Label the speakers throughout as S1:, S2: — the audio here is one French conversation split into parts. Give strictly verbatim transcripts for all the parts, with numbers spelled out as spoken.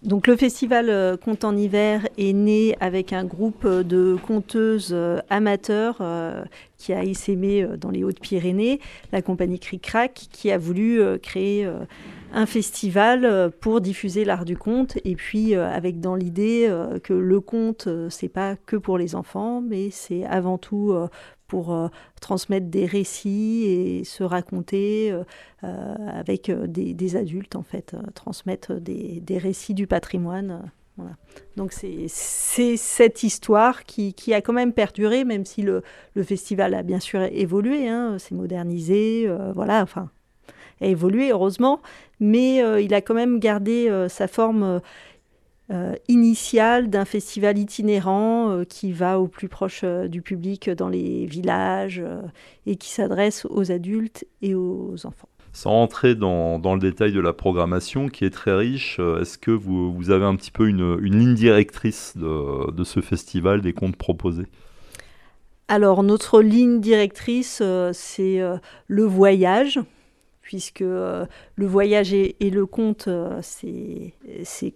S1: Donc le festival euh, Contes en hiver est né avec un groupe de conteuses euh, amateurs euh, qui a essaimé euh, dans les Hautes-Pyrénées, la compagnie Cric-Crac, qui a voulu euh, créer euh, un festival euh, pour diffuser l'art du conte, et puis euh, avec dans l'idée euh, que le conte, euh, c'est pas que pour les enfants, mais c'est avant tout euh, pour euh, transmettre des récits et se raconter euh, euh, avec euh, des, des adultes, en fait, euh, transmettre des, des récits du patrimoine. Euh, voilà. Donc c'est, c'est cette histoire qui, qui a quand même perduré, même si le, le festival a bien sûr évolué, hein, s'est modernisé, euh, voilà, enfin, a évolué heureusement, mais euh, il a quand même gardé euh, sa forme euh, Euh, initiale d'un festival itinérant euh, qui va au plus proche euh, du public dans les villages euh, et qui s'adresse aux adultes et aux enfants.
S2: Sans rentrer dans, dans le détail de la programmation qui est très riche, euh, est-ce que vous, vous avez un petit peu une, une ligne directrice de, de ce festival, des contes proposés ?
S1: Alors notre ligne directrice, euh, c'est euh, le voyage, puisque euh, le voyage et, et le conte, euh, c'est, c'est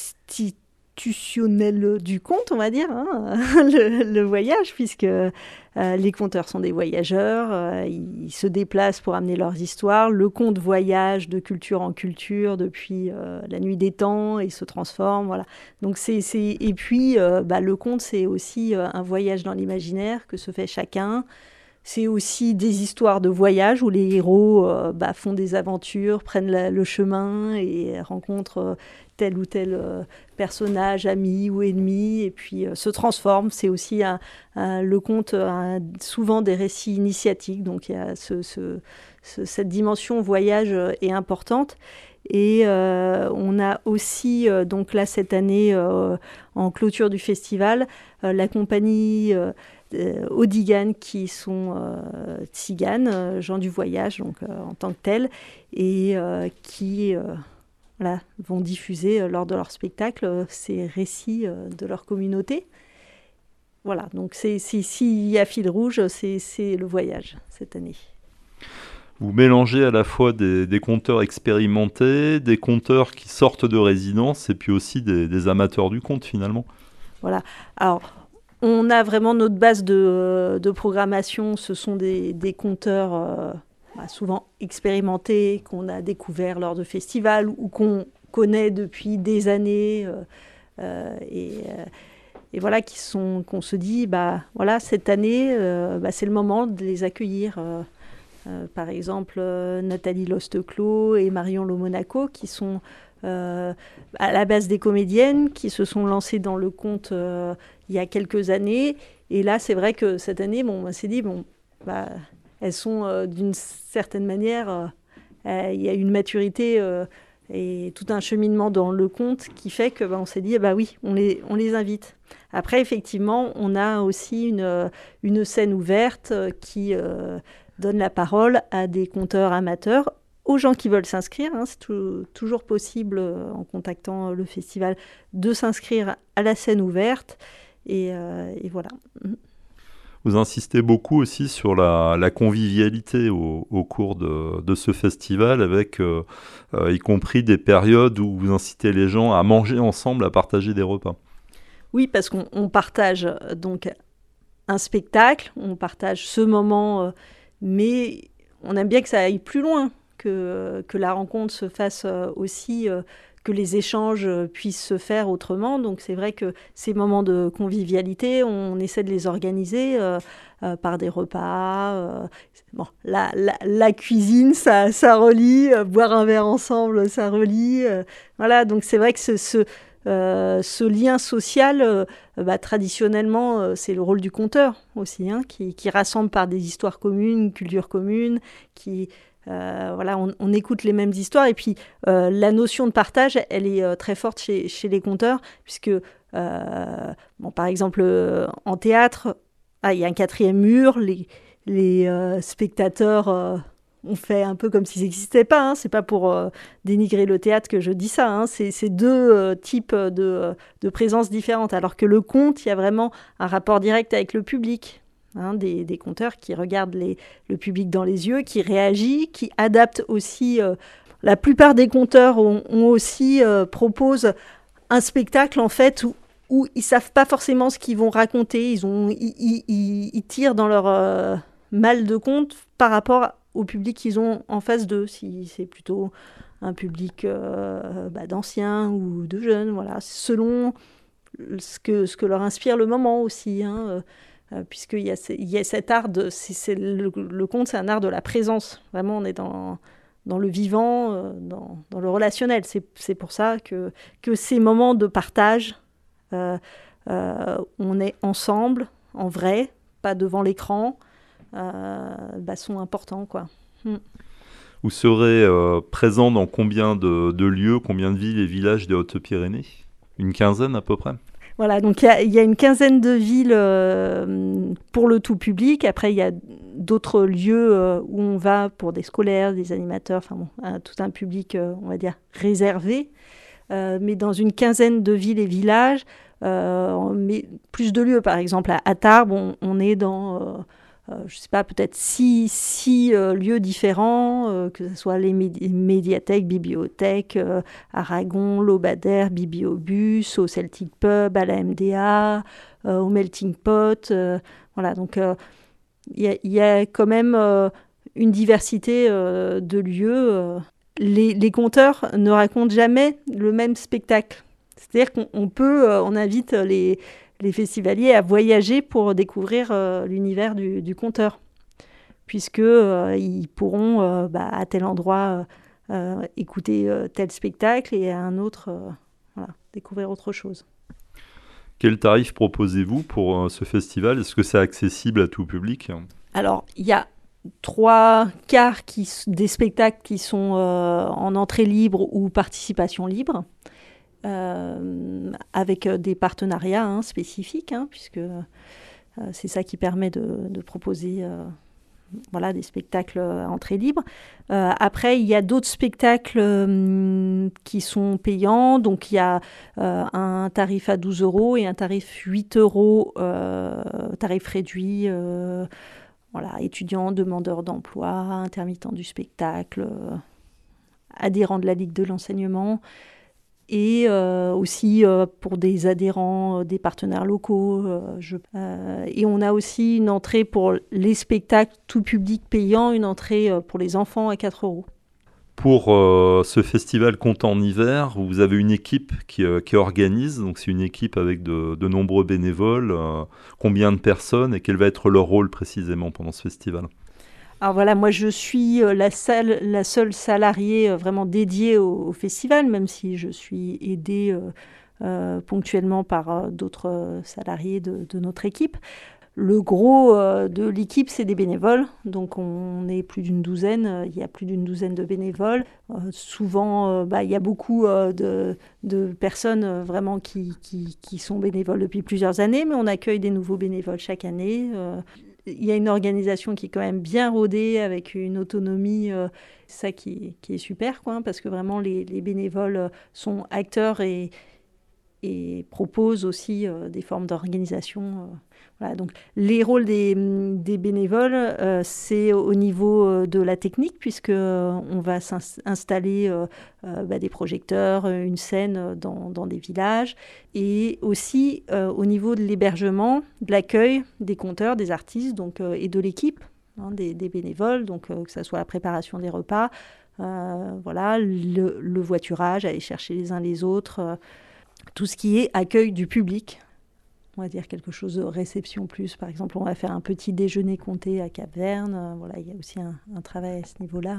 S1: constitutionnel du conte, on va dire, hein, le, le voyage, puisque euh, les conteurs sont des voyageurs, euh, ils se déplacent pour amener leurs histoires. Le conte voyage de culture en culture depuis euh, la nuit des temps et se transforme, voilà. Donc c'est, c'est... Et puis, euh, bah, le conte, c'est aussi euh, un voyage dans l'imaginaire que se fait chacun. C'est aussi des histoires de voyage où les héros euh, bah, font des aventures, prennent la, le chemin et rencontrent euh, tel ou tel euh, personnage, ami ou ennemi, et puis euh, se transforment. C'est aussi un, un, le conte, un, souvent des récits initiatiques, donc il y a ce, ce, ce, cette dimension voyage euh, est importante. Et euh, on a aussi, euh, donc là cette année, euh, en clôture du festival, euh, la compagnie euh, euh, Odigan, qui sont euh, tziganes, euh, gens du voyage, donc euh, en tant que tels, et euh, qui euh, voilà, vont diffuser euh, lors de leur spectacle euh, ces récits euh, de leur communauté. Voilà, donc c'est, c'est, s'il y a fil rouge, c'est, c'est le voyage cette année.
S2: Vous mélangez à la fois des, des conteurs expérimentés, des conteurs qui sortent de résidence, et puis aussi des, des amateurs du conte finalement.
S1: Voilà, alors on a vraiment notre base de, de programmation, ce sont des, des conteurs euh, bah, souvent expérimentés, qu'on a découverts lors de festivals ou qu'on connaît depuis des années, euh, euh, et, euh, et voilà, qui sont, qu'on se dit, bah, voilà, cette année, euh, bah, c'est le moment de les accueillir. Euh, euh, par exemple, euh, Nathalie Losteclos et Marion Lomonaco, qui sont euh, à la base des comédiennes, qui se sont lancées dans le conte euh, il y a quelques années. Et là, c'est vrai que cette année, bon, on s'est dit, bon, bah, elles sont euh, d'une certaine manière, euh, euh, il y a une maturité euh, et tout un cheminement dans le conte qui fait que, bah, on s'est dit, bah oui, on les, on les invite. Après, effectivement, on a aussi une, une scène ouverte qui euh, donne la parole à des conteurs amateurs, aux gens qui veulent s'inscrire. Hein, c'est tout, toujours possible, euh, en contactant le festival, de s'inscrire à la scène ouverte. Et, euh, et voilà.
S2: Vous insistez beaucoup aussi sur la, la convivialité au, au cours de, de ce festival, avec euh, euh, y compris des périodes où vous incitez les gens à manger ensemble, à partager des repas.
S1: Oui, parce qu'on on partage donc un spectacle, on partage ce moment, euh, mais on aime bien que ça aille plus loin, que, que la rencontre se fasse euh, aussi, euh, que les échanges puissent se faire autrement. Donc c'est vrai que ces moments de convivialité, on essaie de les organiser euh, euh, par des repas. Euh, bon, la, la, la cuisine, ça, ça relie, euh, boire un verre ensemble, ça relie. Euh, voilà, donc c'est vrai que ce... ce Euh, ce lien social, euh, bah, traditionnellement, euh, c'est le rôle du conteur aussi, hein, qui, qui rassemble par des histoires communes, une culture commune, qui, euh, voilà, on, on écoute les mêmes histoires. Et puis, euh, la notion de partage, elle est euh, très forte chez, chez les conteurs, puisque, euh, bon, par exemple, euh, en théâtre, ah, il y a un quatrième mur, les, les euh, spectateurs... Euh, on fait un peu comme s'ils n'existaient pas. Hein. C'est pas pour euh, dénigrer le théâtre que je dis ça. Hein. C'est, c'est deux euh, types de, de présences différentes. Alors que le conte, il y a vraiment un rapport direct avec le public. Hein, des, des conteurs qui regardent les, le public dans les yeux, qui réagit, qui adaptent aussi. Euh, la plupart des conteurs ont, ont aussi euh, proposent un spectacle en fait où, où ils savent pas forcément ce qu'ils vont raconter. Ils, ont, ils, ils, ils, ils tirent dans leur euh, mal de compte par rapport au public qu'ils ont en face d'eux. Si c'est plutôt un public euh, bah, d'anciens ou de jeunes, voilà, selon ce que, ce que leur inspire le moment aussi, hein, euh, puisqu'il y a, il y a cet art de... C'est, c'est le, le conte, c'est un art de la présence. Vraiment, on est dans, dans le vivant, euh, dans, dans le relationnel. C'est, c'est pour ça que, que ces moments de partage, euh, euh, on est ensemble, en vrai, pas devant l'écran, euh, bah, sont importants, quoi. Mm.
S2: Vous serez euh, présent dans combien de, de lieux, combien de villes et villages des Hautes-Pyrénées ? Une quinzaine à peu près ?
S1: Voilà, donc il y, y a une quinzaine de villes euh, pour le tout public. Après, il y a d'autres lieux euh, où on va pour des scolaires, des animateurs, enfin bon, un, tout un public, euh, on va dire, réservé. Euh, mais dans une quinzaine de villes et villages, euh, mais plus de lieux. Par exemple, à, à Tarbes, on, on est dans... Euh, Euh, je ne sais pas, peut-être six, six euh, lieux différents, euh, que ce soit les médi- médiathèques, bibliothèques, euh, Aragon, Lobadère, Bibliobus, au Celtic Pub, à la M D A, euh, au Melting Pot. Euh, voilà, donc il y, y a quand même euh, une diversité euh, de lieux. Euh. Les, les conteurs ne racontent jamais le même spectacle. C'est-à-dire qu'on on peut, euh, on invite les... les festivaliers à voyager pour découvrir euh, l'univers du, du conteur, puisqu'ils euh, pourront euh, bah, à tel endroit euh, écouter euh, tel spectacle et à un autre euh, voilà, découvrir autre chose.
S2: Quel tarif proposez-vous pour euh, ce festival ? Est-ce que c'est accessible à tout public ?
S1: Alors, il y a trois quarts qui, des spectacles qui sont euh, en entrée libre ou participation libre. Euh, avec des partenariats hein, spécifiques, hein, puisque euh, c'est ça qui permet de, de proposer euh, voilà, des spectacles à entrée libre. Euh, après, il y a d'autres spectacles euh, qui sont payants, donc il y a euh, un tarif à douze euros et un tarif huit euros, euh, tarif réduit, euh, voilà, étudiants, demandeurs d'emploi, intermittents du spectacle, euh, adhérents de la Ligue de l'enseignement. Et euh, aussi euh, pour des adhérents, euh, des partenaires locaux. Euh, je, euh, et on a aussi une entrée pour les spectacles tout public payant, une entrée euh, pour les enfants à quatre euros.
S2: Pour euh, ce festival Conte en hiver, vous avez une équipe qui, euh, qui organise, donc c'est une équipe avec de, de nombreux bénévoles. Euh, combien de personnes et quel va être leur rôle précisément pendant ce festival ?
S1: Alors voilà, moi je suis la, salle, la seule salariée vraiment dédiée au, au festival, même si je suis aidée euh, euh, ponctuellement par euh, d'autres salariés de, de notre équipe. Le gros euh, de l'équipe, c'est des bénévoles, donc on est plus d'une douzaine, il y a plus d'une douzaine de bénévoles. Euh, souvent, euh, bah, il y a beaucoup euh, de, de personnes euh, vraiment qui, qui, qui sont bénévoles depuis plusieurs années, mais on accueille des nouveaux bénévoles chaque année. Euh, Il y a une organisation qui est quand même bien rodée, avec une autonomie, euh, c'est ça qui, qui est super, quoi, parce que vraiment les, les bénévoles sont acteurs et, et proposent aussi euh, des formes d'organisation. Euh, voilà. Donc les rôles des, des bénévoles, euh, c'est au niveau euh, de la technique, puisqu'on euh, va s'installer euh, euh, bah, des projecteurs, une scène dans, dans des villages, et aussi euh, au niveau de l'hébergement, de l'accueil des conteurs, des artistes donc, euh, et de l'équipe, hein, des, des bénévoles, donc euh, que ce soit la préparation des repas, euh, voilà, le, le voiturage, aller chercher les uns les autres, euh, tout ce qui est accueil du public. On va dire quelque chose de réception plus. Par exemple, on va faire un petit déjeuner compté à Cap-Verne. Euh, voilà, il y a aussi un, un travail à ce niveau-là.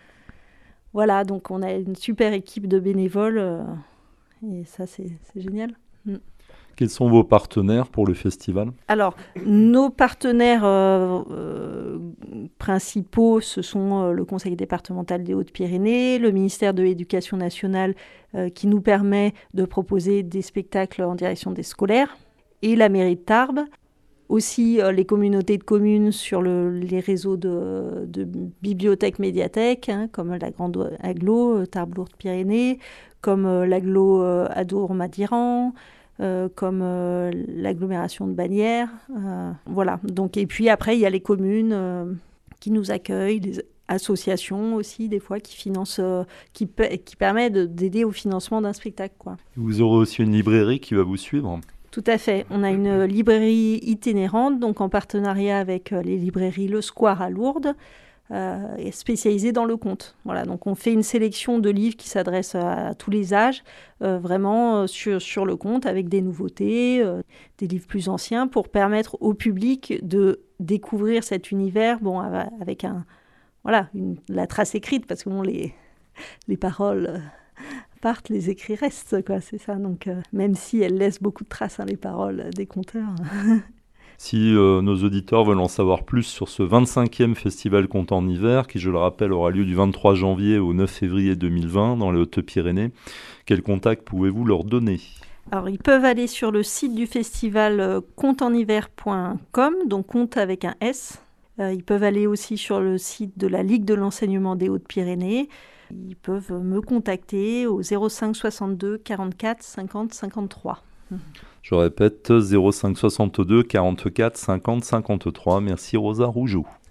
S1: Voilà, donc on a une super équipe de bénévoles euh, et ça, c'est, c'est génial. Mm.
S2: Quels sont vos partenaires pour le festival ?
S1: Alors, nos partenaires euh, euh, principaux, ce sont euh, le Conseil départemental des Hautes-Pyrénées, le ministère de l'Éducation nationale euh, qui nous permet de proposer des spectacles en direction des scolaires, et la mairie de Tarbes. Aussi euh, les communautés de communes sur le, les réseaux de, de bibliothèques, médiathèques, hein, comme la grande agglo, euh, Tarbes-Lourdes-Pyrénées, comme euh, l'agglo euh, Adour-Madiran, euh, comme euh, l'agglomération de Bagnères. Euh, voilà. Donc, et puis après, il y a les communes euh, qui nous accueillent, les associations aussi, des fois, qui financent, euh, qui, qui permet de, d'aider au financement d'un spectacle, quoi.
S2: Vous aurez aussi une librairie qui va vous suivre?
S1: Tout à fait. On a une librairie itinérante, donc en partenariat avec les librairies Le Square à Lourdes, euh, et spécialisée dans le conte. Voilà, donc on fait une sélection de livres qui s'adressent à, à tous les âges, euh, vraiment euh, sur, sur le conte, avec des nouveautés, euh, des livres plus anciens, pour permettre au public de découvrir cet univers, bon, avec un, voilà, une, la trace écrite, parce que bon, les, les paroles... Euh, partent, les écrits restent, quoi, c'est ça. Donc, euh, même si elles laissent beaucoup de traces, hein, les paroles des conteurs.
S2: Si euh, nos auditeurs veulent en savoir plus sur ce vingt-cinquième Festival Contes en hiver, qui, je le rappelle, aura lieu du vingt-trois janvier au neuf février deux mille vingt dans les Hautes-Pyrénées, quel contact pouvez-vous leur donner ?
S1: Alors, ils peuvent aller sur le site du festival euh, contes en hiver point com, donc conte avec un S. Euh, ils peuvent aller aussi sur le site de la Ligue de l'enseignement des Hautes-Pyrénées. Ils peuvent me contacter au zéro cinq soixante-deux quarante-quatre cinquante cinquante-trois.
S2: Je répète, zéro cinq soixante-deux quarante-quatre cinquante cinquante-trois. Merci Rosa Rougeau.